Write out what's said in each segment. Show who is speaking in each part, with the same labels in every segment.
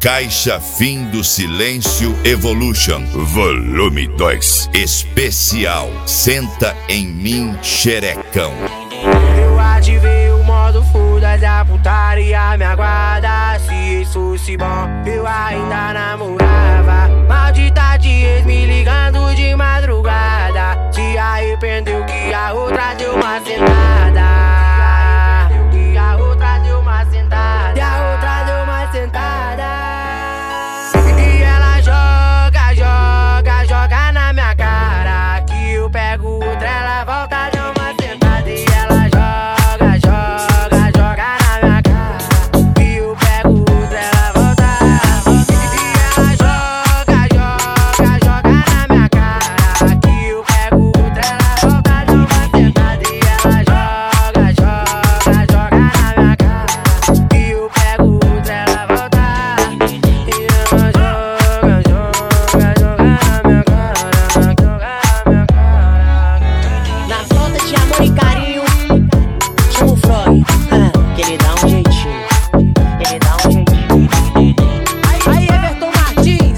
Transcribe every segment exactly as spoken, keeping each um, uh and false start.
Speaker 1: Caixa Fim do Silêncio Evolution Volume dois Especial Senta em Mim, Xerecão.
Speaker 2: Eu ativei o modo foda-se, a putaria me aguarda. Se isso fosse bom, eu ainda namorava. Maldita de ex me ligando de madrugada. Se arrependeu que a outra deu uma sentada. Que a outra deu uma sentada. Que a outra deu uma sentada. E ela joga, joga, joga na minha cara. Que eu pego outra, ela volta, deu uma sentada. E ela joga, joga, joga na minha cara. Que eu pego outra, ela volta. E ela joga, joga, joga na minha cara. Que eu pego outra, ela volta, deu uma sentada. E ela joga, joga, joga na minha cara. Que eu pego outra, ela volta. E ela joga, joga, joga na minha cara. Joga na minha cara.
Speaker 3: Na falta de amor e carinho, chama o Freud, ah, que ele dá um jeitinho, que ele dá um jeitinho.
Speaker 2: Aí, Everton Martins.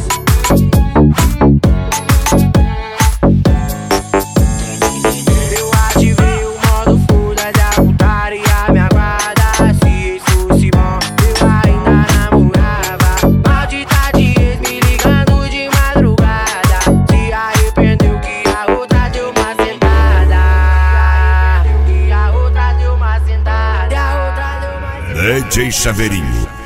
Speaker 2: Eu ativei o modo foda-se, a putaria me aguarda. Se isso fosse bom, eu ainda namorava. Maldita de ex me ligando de madrugada. Se arrependeu que a outra deu uma sentada. Que a outra deu uma sentada. Que a outra deu uma sentada.
Speaker 1: D J Chaveirinho